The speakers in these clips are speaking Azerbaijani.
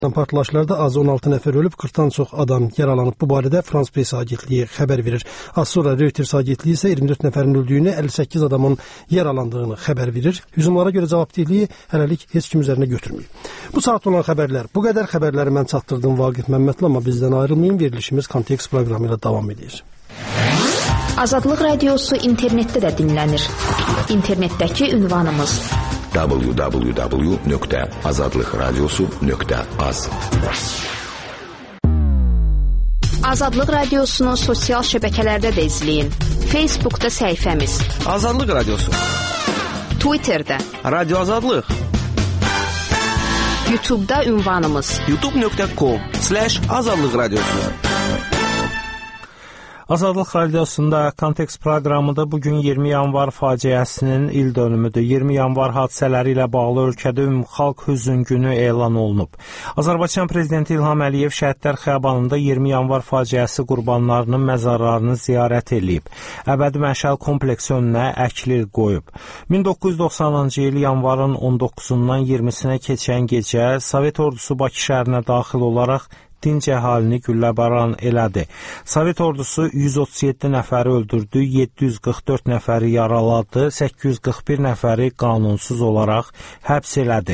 Partlayışlarda az 16 nəfər ölüb, 40-dan çox adam yaralanıb. Bu barədə Frans Press agentliyi xəbər verir. Az sonra Reuters agentliyi isə 24 nəfərin öldüyünü, 58 adamın yaralandığını xəbər verir. Hücumlara görə cavabdehliyi hələlik heç kim üzərinə götürməyib. Bu saat olan xəbərlər. Bu qədər xəbərləri mən çatdırdım Vaqif Məmmədli, amma bizdən ayrılmayın. Verilişimiz Kontekst proqramı ilə davam edir. Azadlıq radiosu internetdə də dinlənir. İnternetdəki ünvanımız www.azadlıqradiosu.az. Azadlıq radiosunu sosial şəbəkələrdə də izləyin. Facebookda səhifəmiz Azadlıq radiosu, Twitterdə Radio Azadlıq, YouTube'da ünvanımız youtube.com/azadlıq radiosu. Azadlıq Radiosunda Kontekst proqramında bugün 20 yanvar faciəsinin il dönümüdür. 20 yanvar hadisələri ilə bağlı ölkədə ümumxalq hüzn günü elan olunub. Azərbaycan Prezidenti İlham Əliyev Şəhidlər Xiyabanında 20 yanvar faciəsi qurbanlarının məzarlarını ziyarət edib. Əbədi məşəl kompleksi önünə əklir qoyub. 1990-cı il yanvarın 19-dan 20-sinə keçən gecə Sovet ordusu Bakı şəhərinə daxil olaraq dinc əhalini gülləbaran elədi. Sovet ordusu 137 nəfəri öldürdü, 744 nəfəri yaraladı, 841 nəfəri qanunsuz olaraq həbs elədi.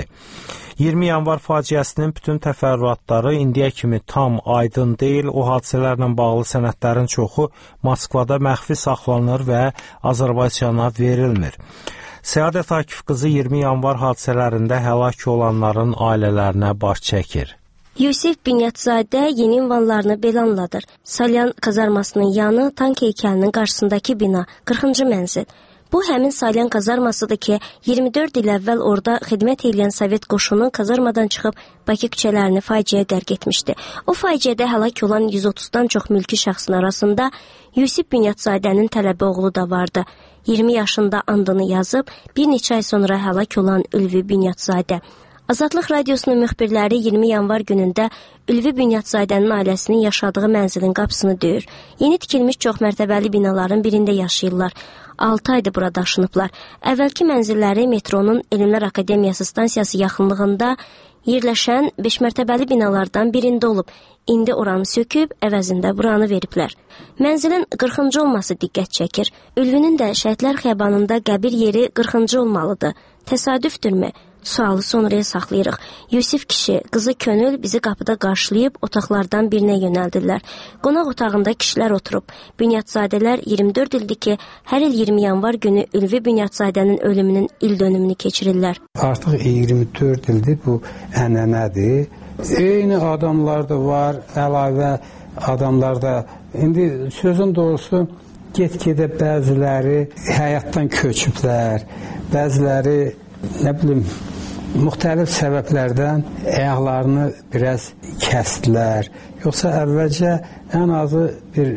20 yanvar faciəsinin bütün təfərrüatları indiyə kimi tam aydın deyil. O hadisələrlə bağlı sənədlərin çoxu Moskvada məxfi saxlanır və Azərbaycana verilmir. Səadət Akif qızı 20 yanvar hadisələrində həlak olanların ailələrinə baş çəkir. Yusif Binyatzadə yeni ünvanlarını belə anladır. Salyan kazarmasının yanı tank heykəlinin qarşısındakı bina, 40-cı mənzil. Bu həmin Salyan kazarmasıdır ki, 24 il əvvəl orada xidmət edən Sovet qoşunu kazarmadan çıxıb Bakı küçələrini faciəyə qərq etmişdi. O faciədə həlak olan 130-dan çox mülki şəxsin arasında Yusif Binyatzadənin tələbə oğlu da vardı. 20 yaşında andını yazıb, bir neçə ay sonra həlak olan Ülvi Binyatzadə. Azadlıq radiosunun müxbirləri 20 yanvar günündə Ülvi Binyatzadənin ailəsinin yaşadığı mənzilin qapısını döyür. Yeni tikilmiş çoxmərtəbəli binaların birində yaşayırlar. 6 aydır burada daşınıblar. Əvvəlki mənzilləri metronun Elmlər Akademiyası stansiyası yaxınlığında yerləşən 5 mərtəbəli binalardan birində olub. İndi oranı söküb, əvəzində buranı veriblər. Mənzilin 40-cı olması diqqət çəkir. Ülvinin də Şəhidlər Xiyabanında qəbir yeri 40-cı olmalıdır. Təsadüfdürmü? Sualı sonraya saxlayırıq. Yusif kişi, qızı Könül bizi qapıda qarşılayıb otaqlardan birinə yönəldirlər. Qonaq otağında kişilər oturub. Binyatzadələr 24 ildir ki, hər il 20 yanvar günü Ülvi Binyatzadənin ölümünün il dönümünü keçirirlər. Artıq 24 ildir bu ənənədir. Eyni adamlar da var, əlavə adamlar da. İndi sözün doğrusu get-gedə bəziləri həyatdan köçüblər, bəziləri nə bilim, müxtəlif səbəblərdən ayaqlarını biraz kəsdilər. Yoxsa əvvəlcə ən azı bir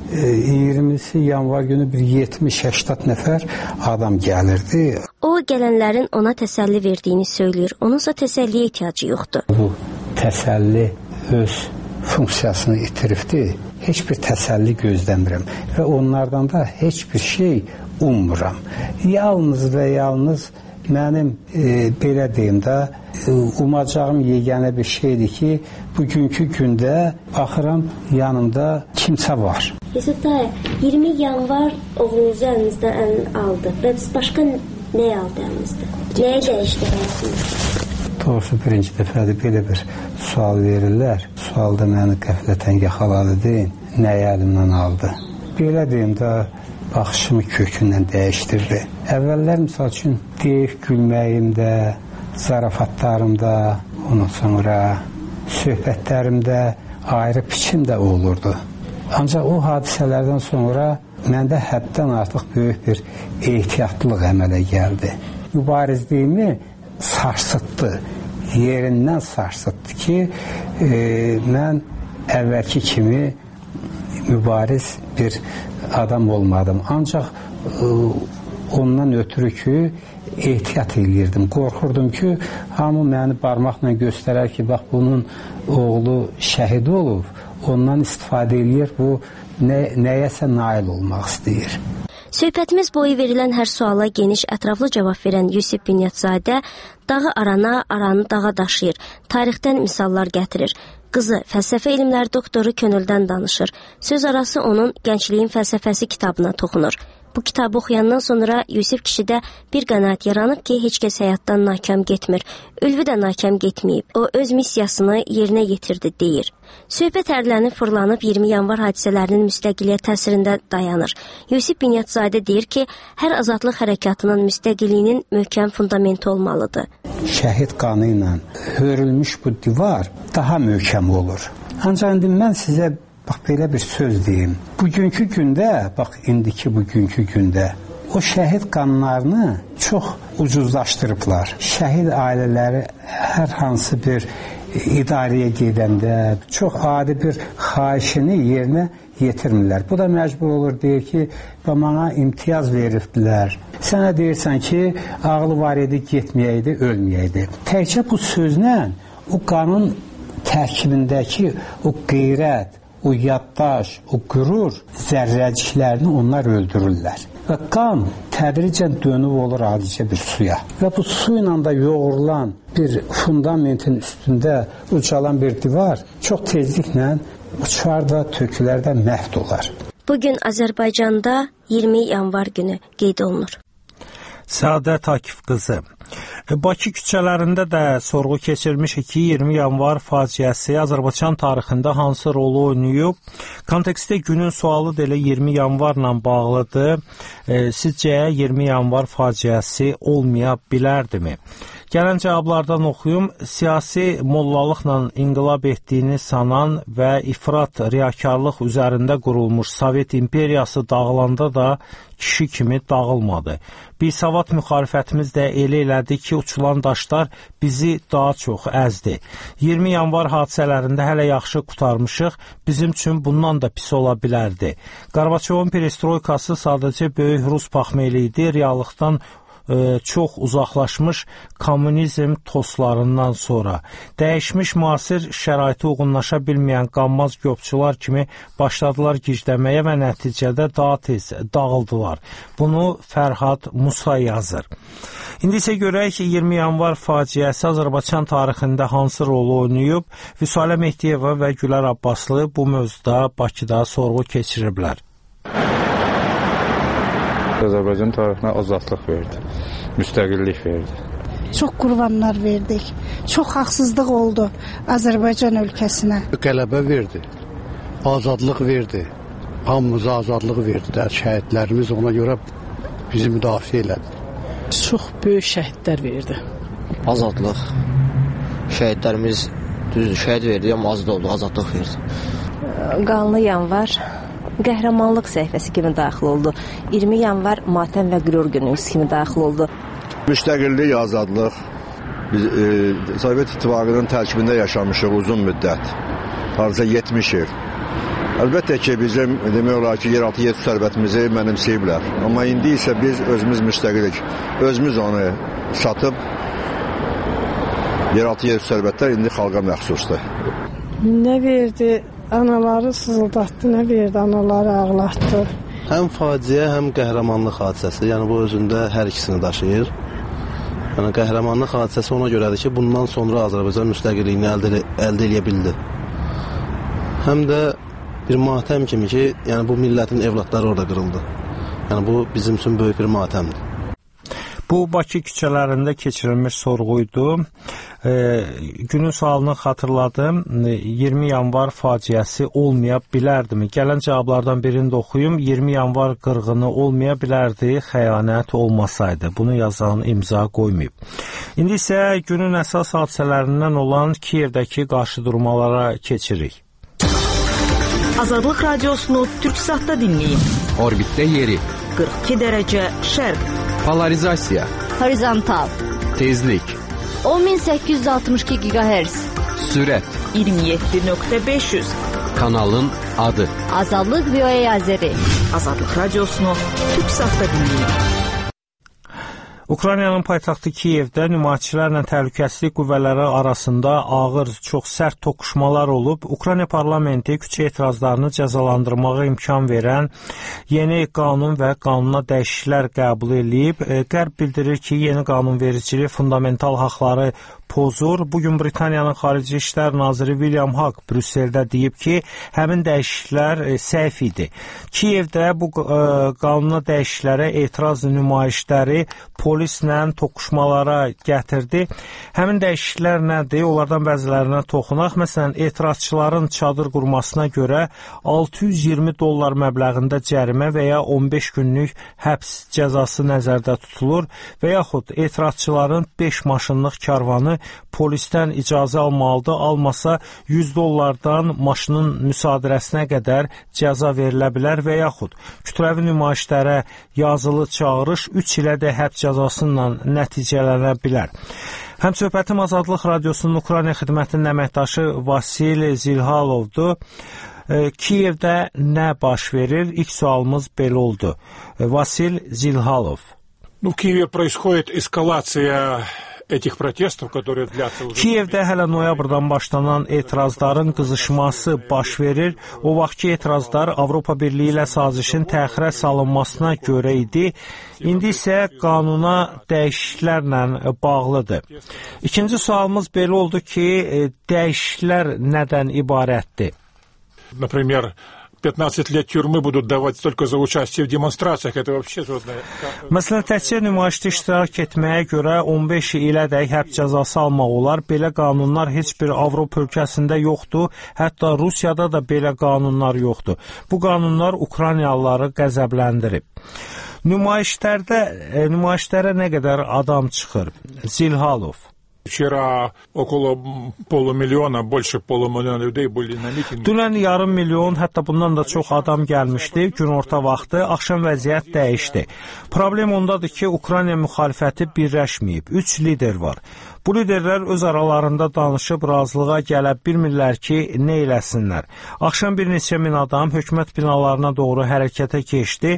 20 yanvar günü bir 70-80 nəfər adam gəlirdi. O, gələnlərin ona təsəlli verdiyini söyləyir. Onunsa təsəlliyə ehtiyacı yoxdur. Bu təsəlli öz funksiyasını itiribdir. Heç bir təsəlli gözləmirəm və onlardan da heç bir şey ummuram. Yalnız və yalnız mənim belə deyim də, umacağım yeganə bir şeydir ki, bugünkü gündə baxıram yanımda kimsə var. Yusuf dayı, 20 yanvar oğlunuzu əlinizdən aldı və başqa nə aldı əlinizdə? Nəyə dəyişdirirsiniz? Doğrusu birinci dəfədir belə bir sual verirlər. Sualda məni qəflətən yaxaladı deyin, nəyə əlimdən aldı? Belə deyim də, baxışımı kökündən dəyişdirdi. Əvvəllər misal üçün deyib gülməyimdə, zarafatlarımda, ondan sonra söhbətlərimdə ayrı biçim də olurdu. Ancaq o hadisələrdən sonra məndə həddən artıq böyük bir ehtiyatlıq əmələ gəldi. Mübarizliyimi sarsıtdı, yerindən sarsıtdı ki, mən əvvəlki kimi mübariz bir adam olmadım. Ancaq ondan ötürü ki, ehtiyat edirdim. Qorxurdum ki, hamı məni barmaqla göstərər ki, bax, bunun oğlu şəhid olub, ondan istifadə edir, bu nəyəsə nail olmaq istəyir. Söhbətimiz boyu verilən hər suala geniş, ətraflı cavab verən Yusif Bünyatzadə dağı arana, aranı dağa daşıyır, tarixdən misallar gətirir. Qızı, fəlsəfə elmləri doktoru könüldən danışır. Söz arası onun Gəncliyin fəlsəfəsi kitabına toxunur. Bu kitabı oxuyandan sonra Yusif kişidə bir qənaət yaranıb ki, heç kəs həyatdan nakam getmir. Ülvü də nakam getməyib. O öz missiyasını yerinə yetirdi, deyir. Söhbət hərlənib fırlanıb 20 yanvar hadisələrinin müstəqilliyə təsirində dayanır. Yusif Bünyatzadə deyir ki, hər azadlıq hərəkatının müstəqilliyinin möhkəm fundamenti olmalıdır. Şəhid qanı ilə hörülmüş bu divar daha möhkəm olur. Ancaq indi mən sizə bax belə bir söz deyim. Bugünkü gündə, bax indiki bugünkü gündə o şəhid qanlarını çox ucuzlaşdırıblar. Şəhid ailələri hər hansı bir idarəyə gedəndə çox adi bir xahişini yerinə yetirmirlər. Bu da məcbur olur, deyir ki, mənə imtiyaz verirdilər. Sənə deyirsən ki, ağlı var idi, getməyəydi, ölməyəydi. Təkcə bu sözlə o qanın tərkibindəki o qeyrət, o yaddaş, o qürur zərrəciklərini onlar öldürürlər. Və qan tədricən dönüb olur adicə bir suya. Və bu su ilə də yoğurulan bir fundamentin üstündə ucalan bir divar çox tezliklə uçar da, tökülər də məhv olar. Bugün Azərbaycanda 20 yanvar günü qeyd olunur. Səadət Akif qızı. Bakı küçələrində də sorğu keçirmişik ki, 20 yanvar faciəsi Azərbaycan tarixində hansı rolu oynayıb? Kontekstdə günün sualı da elə 20 yanvarla bağlıdır. Sizcə 20 yanvar faciəsi olmaya bilərdimi? Gələn cavablardan oxuyum. Siyasi mollalıqla inqilab etdiyini sanan və ifrat riyakarlıq üzərində qurulmuş Sovet imperiyası dağılanda da kişi kimi dağılmadı. Bisavad müxalifətimiz də elə elədi ki, uçulan daşlar bizi daha çox əzdi. 20 yanvar hadisələrində hələ yaxşı qurtarmışıq, bizim üçün bundan da pis ola bilərdi. Qarbaçovun perestroykası sadəcə böyük Rus paxmeli idi, reallıqdan çox uzaqlaşmış kommunizm toslarından sonra dəyişmiş müasir şəraitə uyğunlaşa bilməyən qanmaz qopçular kimi başladılar gicləməyə və nəticədə daha tez dağıldılar. Bunu Fərhad Musa yazır. İndi isə görək ki, 20 yanvar faciəsi Azərbaycan tarixində hansı rolu oynayıb? Vüsalə Mehdiyeva və Gülər Abbaslı bu mövzuda Bakıda sorğu keçiriblər. Azərbaycan tarixinə azadlıq verdi, müstəqillik verdi. Çox qurbanlar verdik, çox haqsızlıq oldu Azərbaycan ölkəsinə. Qələbə verdi, azadlıq verdi, hamımıza azadlıq verdi də, şəhidlərimiz ona görə bizi müdafiə elədi. Çox böyük şəhidlər verdi. Azadlıq, şəhidlərimiz düzdür, şəhid verdi, amma az da oldu, azadlıq verdi. Qanlı yanvar qəhrəmanlıq səhifəsi kimi daxil oldu. 20 yanvar matəm və qürur günümüz kimi daxil oldu. Müstəqillik, azadlıq. Biz Sovet İttifaqının tərkibində yaşamışıq uzun müddət. Hardasa 70 il. Əlbəttə ki, bizim demək olar ki, yeraltı yer sərvətimizi mənimsəyiblər. Amma indi isə biz özümüz müstəqilik. Özümüz onu satıb yeraltı yer sərvətlər indi xalqa məxsusdur. Nə verdi? Anaları sızıldatdı, nə verdi? Anaları ağlatdı. Həm faciə, həm qəhrəmanlıq hadisəsi. Yəni bu özündə hər ikisini daşıyır. Yəni qəhrəmanlıq hadisəsi ona görədir ki, bundan sonra Azərbaycan müstəqilliyini əldə edə bildi. Həm də bir matəm kimi ki, yəni bu millətin evlatları orada qırıldı. Yəni bu bizim üçün böyük bir matəmdir. Bu Bakı küçələrində keçirilmiş sorğuydu. Günün sualını xatırladım. 20 yanvar faciəsi olmaya bilərdimi? Gələn cavablardan birini də oxuyum. 20 yanvar qırğını olmaya bilərdi, xəyanət olmasaydı. Bunu yazan imza qoymayıb. İndi isə günün əsas hadisələrindən olan Kiyevdəki qarşıdurmalara keçirik. Azadlıq radiosunu Türksatda dinləyin. Orbitdə yeri 42 dərəcə şərq. Polarizasiya. Horizontal. Tezlik. 10862 GHz. Sürət. 27.500. Kanalın adı. Azadlıq VOA Azəri. Azadlıq radiosunu Türksatda dinləyin. Ukraynanın paytaxtı Kiyevdə nümayişçilərlə təhlükəsizlik qüvvələri arasında ağır, çox sərt toqquşmalar olub. Ukrayna parlamenti küçə etirazlarını cəzalandırmağa imkan verən yeni qanun və qanuna dəyişikliklər qəbul edib. Qərb bildirir ki, yeni qanunvericilik fundamental haqları pozur. Bugün Britaniyanın Xarici İşlər Naziri William Hague Brüsseldə deyib ki, həmin dəyişikliklər səhv idi. Kiyevdə bu qanuna dəyişikliklərə etiraz nümayişləri polislə toqquşmalara gətirdi. Həmin dəyişikliklər nədir? Onlardan bəzilərinə toxunaq. Məsələn, etirazçıların çadır qurmasına görə $620 məbləğində cərimə və ya 15 günlük həbs cəzası nəzərdə tutulur və yaxud etirazçıların 5 maşınlıq karvanı polisdən icazə almalıdır, almasa $100 maşının müsadirəsinə qədər cəza verilə bilər və yaxud kütləvi nümayişlərə yazılı çağırış 3 ilə də həbs cəzası ilə nəticələnə bilər. Həmsöhbətim Azadlıq Radiosunun Ukrayna xidmətinin əməkdaşı Vasil Zilhalovdur. Kiyevdə nə baş verir? İlk sualımız belə oldu. Vasil Zilhalov. В Киеве происходит эскалация этих протестов, которые длятся уже... Kiyevdə hələ noyabrdan başlanan etirazların qızışması baş verir. O vaxt ki, etirazlar Avropa Birliyi ilə sazişin təxirə salınmasına görə idi. İndi isə qanuna dəyişikliklərlə bağlıdır. İkinci sualımız belə oldu ki, dəyişikliklər nədən ibarətdir? Например, 15 лет тюрьмы будут давать только за участие в демонстрациях. Это вообще жодная... Məsələn, təkcə nümayişdə iştirak etməyə görə 15 ilədək həbs cəzası almaq olar. Belə qanunlar heç bir Avropa ölkəsində yoxdur. Hətta Rusiyada da belə qanunlar yoxdur. Bu qanunlar Ukraynalıları qəzəbləndirib. Nümayişlərə nə qədər adam çıxır? Zilhalov. Вчера около полумиллиона, больше полумиллиона людей были на митинге. Dünən yarım milyon, hətta bundan da çox adam gəlmişdi. Günorta vaxtı, axşam vəziyyət dəyişdi. Problem ondadır ki, Ukrayna müxalifəti birləşməyib. 3 lider var. Bu liderlər öz aralarında danışıb razılığa gələ bilmirlər ki, nə eləsinlər. Axşam bir neçə min adam hökumət binalarına doğru hərəkətə keçdi.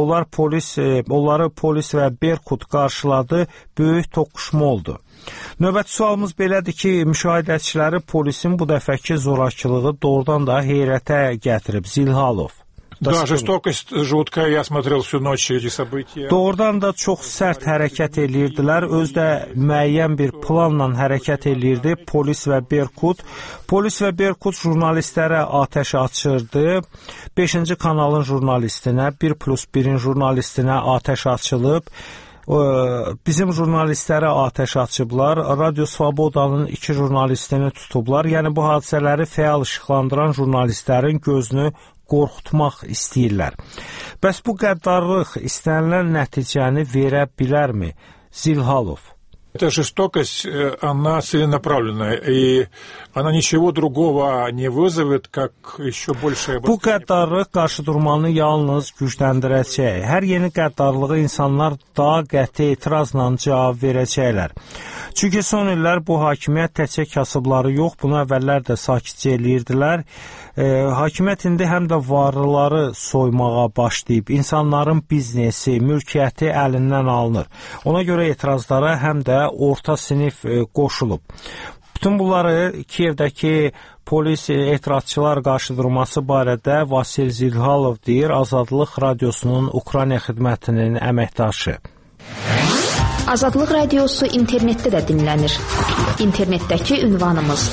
Onları polis və Berkut qarşıladı. Böyük toqquşma oldu. Növbəti sualımız belədir ki, müşahidəçiləri polisin bu dəfəki zorakılığı doğrudan da heyrətə gətirib. Zilhalov. Да, жестокость жуткая, я смотрел всю ночь эти события. Doğrudan da çox sərt hərəkət edirdilər. Özdə müəyyən bir planla hərəkət edirdi polis və Berkut. Polis və Berkut jurnalistlərə atəş açırdı. 5-ci kanalın jurnalistinə, 1+1-in jurnalistinə atəş açılıb. Bizim jurnalistlərə atəş açıblar. Radio Svobodanın 2 jurnalistini tutublar. Yəni bu hadisələri fəal işıqlandıran jurnalistlərin gözünü qorxutmaq istəyirlər. Bəs bu qəddarlıq istənilən nəticəni verə bilərmi? Zilhalov. Эта жестокость, она целенаправленная, и она ничего другого не вызовет, как еще большее... Bu qəddarlıq qarşıdurmanı yalnız gücləndirəcək. Hər yeni qəddarlığı insanlar daha qəti etirazla cavab verəcəklər. Çünki son illər bu hakimiyyət təkcə kasıbları yox, bunu əvvəllər də sakitcə eləyirdilər. Hakimiyyət indi həm də varlıları soymağa başlayıb. İnsanların biznesi, mülkiyyəti əlindən alınır. Ona görə etirazlara həm də orta sinif qoşulub. Bütün bunları Kiyevdəki polis etirazçılar qarşıdurması barədə Vasil Zilhalov deyir, Azadlıq Radiosunun Ukrayna xidmətinin əməkdaşı. Azadlıq Radiosu internetdə də dinlənir. İnternetdəki ünvanımız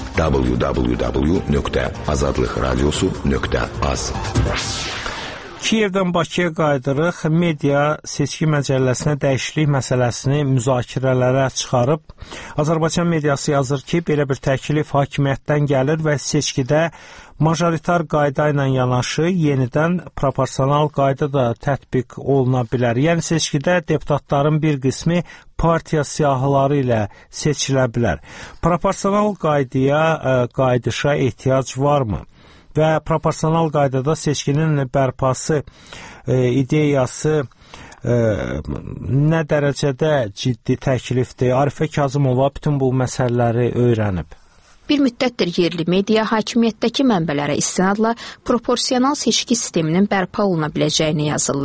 www.azadlıqradiosu.az. Kiyevdən Bakıya qayıdırıq. Media seçki məcəlləsinə dəyişiklik məsələsini müzakirələrə çıxarıb. Azərbaycan mediası yazır ki, belə bir təklif hakimiyyətdən gəlir və seçkidə majoritar qayda ilə yanaşı yenidən proporsional qayda da tətbiq oluna bilər. Yəni seçkidə deputatların bir qismi partiya siyahıları ilə seçilə bilər. Proporsional qaydışa ehtiyac varmı? Və proporsional qaydada seçkinin bərpası ideyası nə dərəcədə ciddi təklifdir? Arifə Kazımova bütün bu məsələləri öyrənib. Bir müddətdir yerli media hakimiyyətdəki mənbələrə istinadla proporsional seçki sisteminin bərpa oluna biləcəyini yazırlar.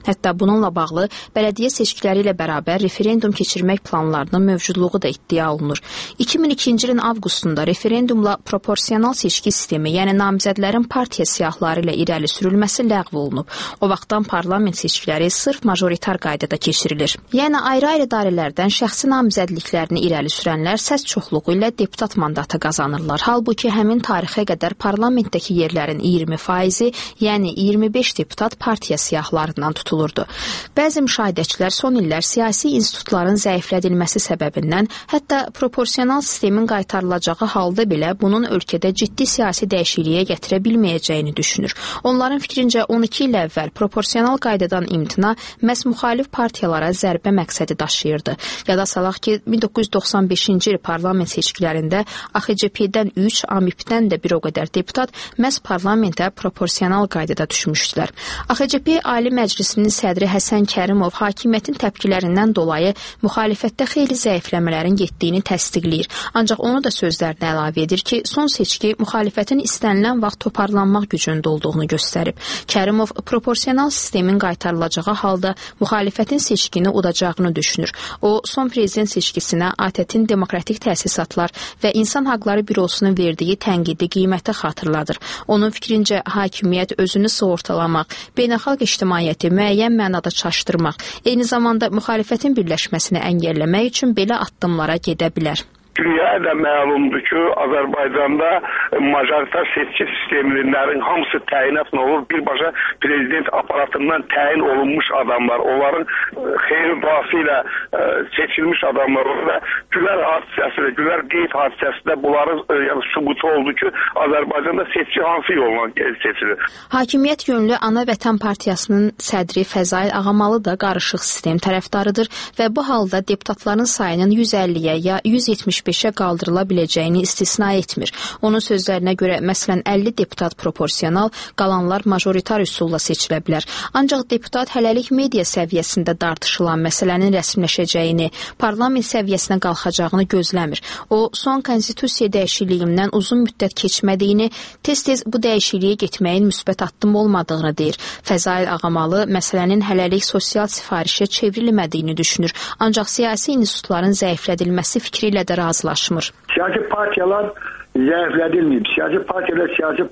Hətta bununla bağlı bələdiyyə seçkiləri ilə bərabər referendum keçirmək planlarının mövcudluğu da iddia olunur. 2002-ci ilin avqustunda referendumla proporsional seçki sistemi, yəni namizədlərin partiya siyahıları ilə irəli sürülməsi ləğv olunub. O vaxtdan parlament seçkiləri sırf majoritar qaydada keçirilir. Yəni ayrı-ayrı dairələrdən şəxsi namizədliklərini irəli sürənlər səs çoxluğu ilə deputat mandatı qazanırlar. Halbuki həmin tarixə qədər parlamentdəki yerlərin 20%, yəni 25 deputat partiya siyahılarından tutulur. Bəzi müşahidəçilər son illər siyasi institutların zəiflədilməsi səbəbindən, hətta proporsional sistemin qaytarılacağı halda belə bunun ölkədə ciddi siyasi dəyişikliyə gətirə bilməyəcəyini düşünür. Onların fikrincə 12 il əvvəl proporsional qaydadan imtina məhz müxalif partiyalara zərbə məqsədi daşıyırdı. Yada salaq ki, 1995-ci il parlament seçkilərində AXCP-dən 3, AMİP-dən də bir o qədər deputat məhz parlamentə proporsional qaydada düşmüşdülər. AXCP Ali Məclisinin sədri Həsən Kərimov hakimiyyətin təpkilərindən dolayı müxalifətdə xeyli zəifləmələrin getdiyini təsdiqləyir. Ancaq onu da sözlərinə əlavə edir ki, son seçki müxalifətin istənilən vaxt toparlanmaq gücündə olduğunu göstərib. Kərimov proporsional sistemin qaytarılacağı halda müxalifətin seçkini udacağını düşünür. O, son prezident seçkisinə ATƏT-in Demokratik Təsisatlar və İnsan Haqları Bürosunun verdiyi tənqidi qiyməti xatırladır. Onun fikrincə hakimiyyət özünü sığortalamaq, beynəlxalq ictimaiyyəti müəyyən mənada çaşdırmaq, eyni zamanda müxalifətin birləşməsini əngəlləmək üçün belə addımlara gedə bilər. Dünyaya da məlumdur ki, Azərbaycanda majoritar seçki sistemlərin hamısı təyinatla olur. Birbaşa prezident aparatından təyin olunmuş adamlar, onların xeyri duası ilə seçilmiş adamlar olur və Gülər hadisəsi və Gülər qeyd hadisəsi də bunların sübutu oldu ki, Azərbaycanda seçki hansı yolla seçilir. Hakimiyyət yönlü Ana Vətən Partiyasının sədri Fəzail Ağamalı da qarışıq sistem tərəfdarıdır və bu halda deputatların sayının 150-yə ya 175-ə qaldırıla biləcəyini istisna etmir. Onun sözlərinə görə, məsələn, 50 deputat proporsional, qalanlar majoritar üsulla seçilə bilər. Ancaq deputat hələlik media səviyyəsində dartışılan məsələnin rəsmiləşəcəyini, parlament səviyyəsinə qalxacağını gözləmir. O, son konstitusiya dəyişikliyindən uzun müddət keçmədiyini, tez-tez bu dəyişikliyə getməyin müsbət addım olmadığını deyir. Fəzail Ağamalı məsələnin hələlik sosial sifarişə çevrilmədiyini düşünür. Ancaq siyasi institutların zəiflədilməsi fikri ilə də razılaşmır. Siyasi partiyalar zəiflədilməyib. Siyasi partiyalar siyasi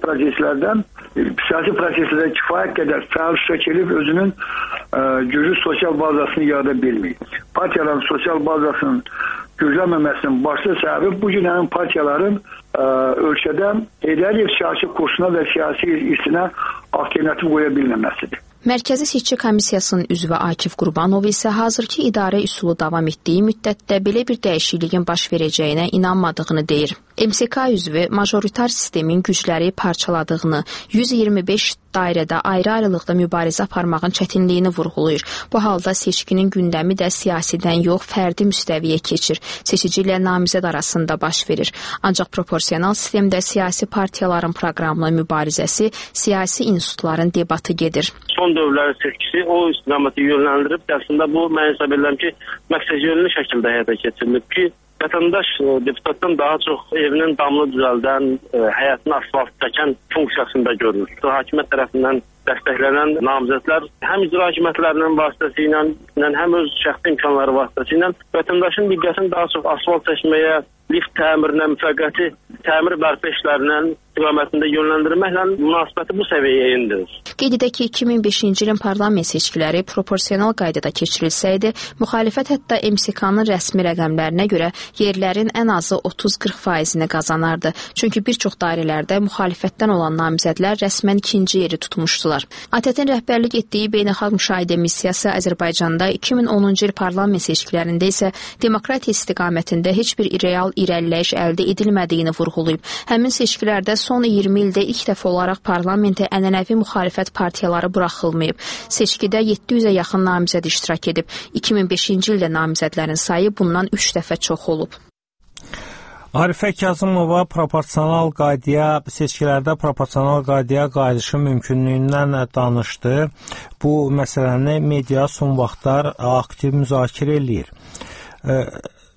proseslərdə kifayət qədər fəal şəkilib özünün güclü sosial bazasını yarada bilməyib. Partiyaların sosial bazasının güclənməməsinin başlı səbəbi bu gün həmin partiyaların ölkədə Heydəriyev siyasi kursuna və siyasi isinə alternativ qoya bilməməsidir. Mərkəzi Seçki Komissiyasının üzvü Akif Qurbanov isə hazırki idarə üsulu davam etdiyi müddətdə belə bir dəyişikliyin baş verəcəyinə inanmadığını deyir. MSK üzvü majoritar sistemin gücləri parçaladığını, 125 dairədə ayrı-ayrılıqda mübarizə aparmağın çətinliyini vurğulayır. Bu halda seçkinin gündəmi də siyasidən yox, fərdi müstəviyə keçir. Seçici ilə namizəd arasında baş verir. Ancaq proporsional sistemdə siyasi partiyaların proqramla mübarizəsi, siyasi institutların debatı gedir. Son dövrlərin seçkisi o istiqaməti yönləndirib, əslində bu mən hesab edirəm ki, məqsədyönlü şəkildə həyata keçirilib ki, vətəndaş deputatdan daha çox evinin damını düzəldən, həyatını asfalt çəkən funksiyasında görülür. Hakimiyyət tərəfindən dəstəklənən namizədlər həm icra hakimiyyətlərinin vasitəsilə, həm öz şəxsi imkanları vasitəsilə vətəndaşın diqqətini daha çox asfalt çəkməyə, lift təmirinə, müvəqqəti təmir bərpa işlərinə istiqamətində yönləndirməklə münasibəti bu səviyyəyə endirir. Qeyd edək ki, 2005-ci ilin parlament seçkiləri proporsional qaydada keçirilsəydi, müxalifət hətta MSK-nın rəsmi rəqəmlərinə görə yerlərin ən azı 30-40%-ni qazanardı. Çünki bir çox dairələrdə müxalifətdən olan namizədlər rəsmən ikinci yeri tutmuşdular. ATƏT-in rəhbərlik etdiyi beynəlxalq müşahidə missiyası Azərbaycanda 2010-cu il parlament seçkilərində isə demokratiya istiqamətində heç bir real irəliləyiş əldə edilmədiyini vurğulayıb. Həmin seçkilərdə son 20 ildə ilk dəfə olaraq parlamentə ənənəvi müxalifət partiyaları buraxılmayıb. Seçkidə 700-ə yaxın namizəd iştirak edib. 2005-ci ildə namizədlərin sayı bundan 3 dəfə çox olub. Arifə Kazımova seçkilərdə proporsional qaydaya qayıdışı mümkünlüyündən danışdı. Bu məsələni media son vaxtlar aktiv müzakirə eləyir.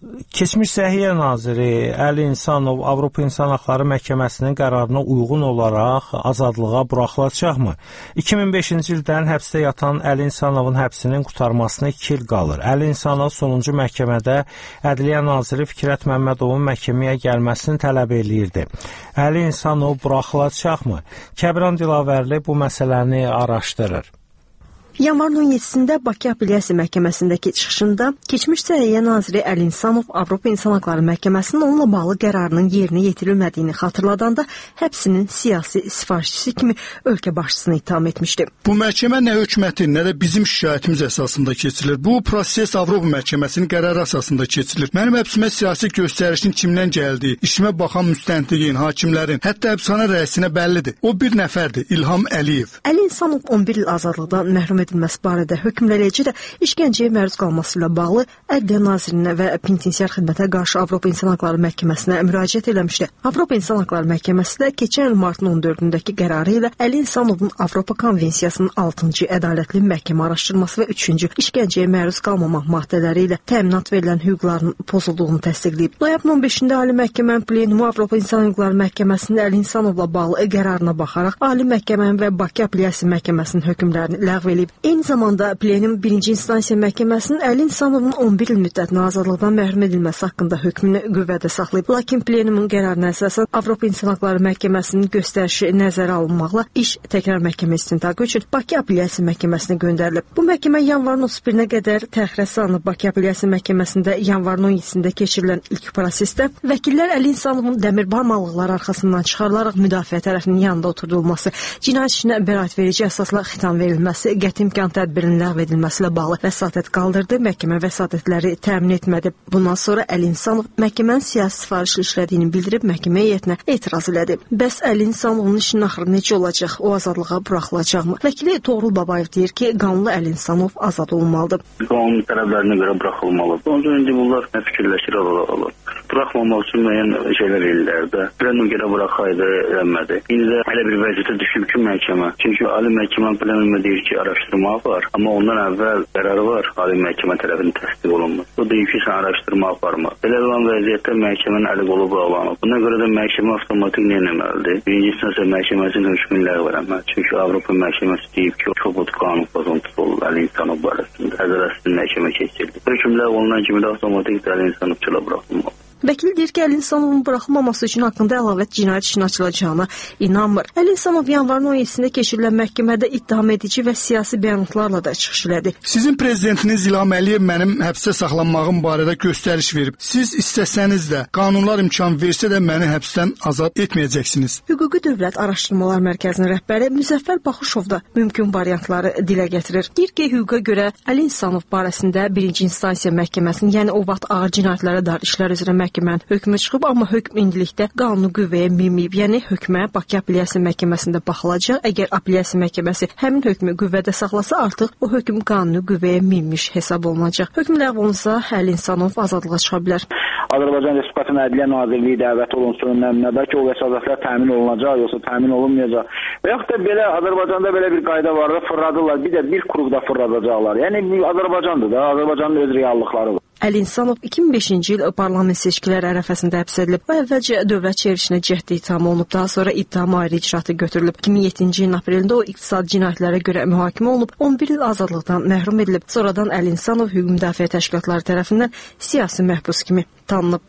Keçmiş Səhiyyə naziri Əli İnsanov Avropa İnsan Hüquqları Məhkəməsinin qərarına uyğun olaraq azadlığa buraxılacaqmı? 2005-ci ildən həbsdə yatan Əli İnsanovun həbsinin qurtarmasına 2 il qalır. Əli İnsanov sonuncu məhkəmədə Ədliyyə naziri Fikrət Məmmədovun məhkəməyə gəlməsini tələb eləyirdi. Əli İnsanov buraxılacaqmı? Kəbran Dilavərli bu məsələni araşdırır. Yanvarın 17-sində Bakı Apellyasiya Məhkəməsindəki çıxışında keçmiş Səhiyyə naziri Əli İnsanov Avropa İnsan Hüquqları Məhkəməsinin onunla bağlı qərarının yerinə yetirilmədiyini xatırladanda həbsinin siyasi sifarişçisi kimi ölkə başçısını ittiham etmişdi. Bu məhkəmə nə hökumətin, nə də bizim şikayətimiz əsasında keçirilir. Bu proses Avropa Məhkəməsinin qərarı əsasında keçirilir. Mənim həbsimə siyasi göstərişin kimdən gəldiyi, işimə baxan müstəntiqin, hakimlərin, hətta həbsxana rəisinə bəllidir. O bir nəfərdir, İlham Əliyev. Əli İnsanov 11 il azadlıqdan məhrum edilməsi barədə hökmləniləcək də işgəncəyə məruz qalması ilə bağlı Ədliyyə Nazirinə və Penitensiar Xidmətə qarşı Avropa İnsan Hüquqları Məhkəməsinə müraciət eləmişdi. Avropa İnsan Hüquqları Məhkəməsi də keçən il martın 14-dəki qərarı ilə Əli İnsanovun Avropa Konvensiyasının 6-cı ədalətli məhkəmə araşdırması və 3-cü işgəncəyə məruz qalmamaq maddələri ilə təminat verilən hüquqların pozulduğunu təsdiqləyib. Noyabrın 15-də Ali Məhkəmənin plenumu Avropa İnsan Hüquqları Məhkəməsinin Əli İnsanovla bağlı qərarına baxaraq Ali Məhkəmənin və Bakı Apellyasiya Məhkəməsinin hökmlərini ləğv edib. Eyni zamanda plenum 1-ci instansiya məhkəməsinin Əli İnsanovun 11 il müddətinə azadlıqdan məhrum edilməsi haqqında hökmünü qüvvədə saxlayıb. Lakin plenumun qərarına əsasən Avropa İnsan Hüquqları Məhkəməsinin göstərişi nəzərə alınmaqla iş təkrar məhkəmə istintaqı üçün Bakı Apellyasiya Məhkəməsinə göndərilib. Bu məhkəmə yanvarın 31-nə qədər təxirə salınıb. Bakı Apellyasiya Məhkəməsində yanvarın 17-sində keçirilən ilk prosesdə vəkillər Əli İnsanovun dəmir barmaqlıqlar arxasından çıxarılaraq müdafiə tərəfinin yanında oturdulması, cinayət işinə bəraət verici əsasla xitam verilməsi, qəti imkan tədbirinin ləğv edilməsi ilə bağlı vəsatət qaldırdı. Məhkəmə vəsatətləri təmin etmədi. Bundan sonra Əli İnsanov məhkəmənin siyasi sifarişli işlədiyini bildirib məhkəmə heyətinə etiraz elədi. Bəs Əli İnsanovun işinin axırı necə olacaq? O azadlığa buraxılacaqmı? Vəkili Toğrul Babayev deyir ki, qanunlu Əli İnsanov azad olunmalıdır. Qanun tələblərinə görə buraxılmalıdır. Onun üçün indi bunlar nə fikirləşir olur. Buraxmamaq üçün müəyyən şeylər ellər də. Plenum görə buraxaydı, eləmədi. İndi də elə bir vəziyyətə düşüb ki, məhkəmə. Çünki Ali Məhkəmə plenumda deyir ki, araşdırma var. Amma ondan əvvəl qərarı var, Ali Məhkəmə tərəfindən təsdiq olunmur. O deyir ki, sən araşdırma aparma. Belə olan vəziyyətdə məhkəmənin əli qolu bağlanıb. Buna görə də məhkəmə avtomatik nə etməlidir? Birinci instansiya məhkəməsinin hökmünü ləğv eləməlidir. Çünki Avropa Məhkəməsi deyib ki, çox qanun pozuntusu olub Əli İnsanov barəsində. Əzələsinin məhkəmə keçirildi. Hökm ləğv olunan kimi də avtomatik Əli İnsanov çölə buraxılmalıdır. Vəkil deyir ki, Əli İnsanovun buraxılmaması üçün haqqında əlavə cinayət işinin açılacağına inanmır. Əli İnsanov yanvarın 17-sində keçirilən məhkəmədə ittiham edici və siyasi bəyanatlarla da çıxış elədi. Sizin prezidentiniz İlham Əliyev mənim həbsdə saxlanmağım barədə göstəriş verib. Siz istəsəniz də, qanunlar imkan versə də məni həbsdən azad etməyəcəksiniz. Hüquqi Dövlət Araşdırmalar Mərkəzinin rəhbəri Müzəffər Baxışov da mümkün variantları dilə gətirir. Deyir ki, hüquqa görə Əli İnsanov barəsində 1-ci instansiya məhkəməsinin, yəni o vaxt ağır cinayətlərə dair işlər üzrə məhkəmənin hökmü çıxıb, amma hökm indilikdə qanunu qüvvəyə minməyib. Yəni hökmə Bakı Apellyasiya Məhkəməsində baxılacaq. Əgər Apellyasiya Məhkəməsi həmin hökmü qüvvədə saxlasa, artıq o hökm qanunu qüvvəyə minmiş hesab olunacaq. Hökm ləğv olunsa, Əli İnsanov azadlığa çıxa bilər. Azərbaycan Respublikasının Ədliyyə Nazirliyi dəvət olunsun, nə bəlkə o vəsatətlər təmin olunacaq, yoxsa təmin olunmayacaq. Və yaxud da belə Azərbaycanda belə bir qayda var da, fırladırlar, bir də bir qrupda fırladacaqlar. Yəni Azərbaycandır da, Azərbaycanın öz reallıqları var. Əli İnsanov 2005-ci il parlament seçkiləri ərəfəsində həbs edilib. O əvvəlcə dövlət çevrilişinə cəhd ittiham olunub, daha sonra ittiham ayrı icraatı götürülüb. 2007-ci ilin aprelində o iqtisadi cinayətlərə görə mühakimə olunub, 11 il azadlıqdan məhrum edilib. Sonradan Əli İnsanov hüquq müdafiə təşkilatları tərəfindən siyasi məhbus kimi tanınıb.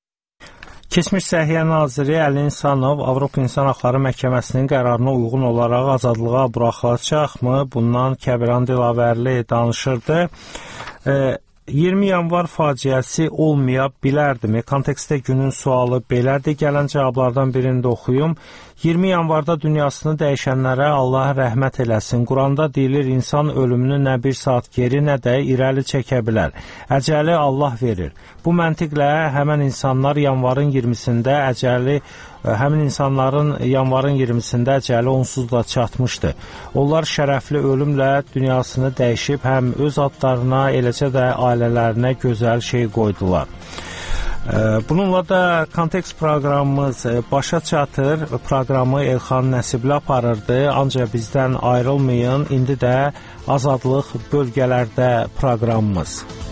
Keçmiş Səhiyyə naziri Əli İnsanov Avropa İnsan Hüquqları Məhkəməsinin qərarına uyğun olaraq azadlığa buraxılacaqmı? Bundan Kəbran Dilavərli danışırdı. 20 yanvar faciəsi olmaya bilərdimi? Kontekstdə günün sualı belədir. Gələn cavablardan birini də oxuyum. 20 yanvarda dünyasını dəyişənlərə Allah rəhmət eləsin. Quranda deyilir, insan ölümünü nə bir saat geri, nə də irəli çəkə bilər. Əcəli Allah verir. Bu məntiqlə həmin insanların yanvarın 20-sində əcəli onsuz da çatmışdı. Onlar şərəfli ölümlə dünyasını dəyişib, həm öz adlarına, eləcə də ailələrinə gözəl şey qoydular. Bununla da kontekst proqramımız başa çatır. Proqramı Elxan Nəsibli aparırdı. Ancaq bizdən ayrılmayın. İndi də Azadlıq bölgələrdə proqramımız.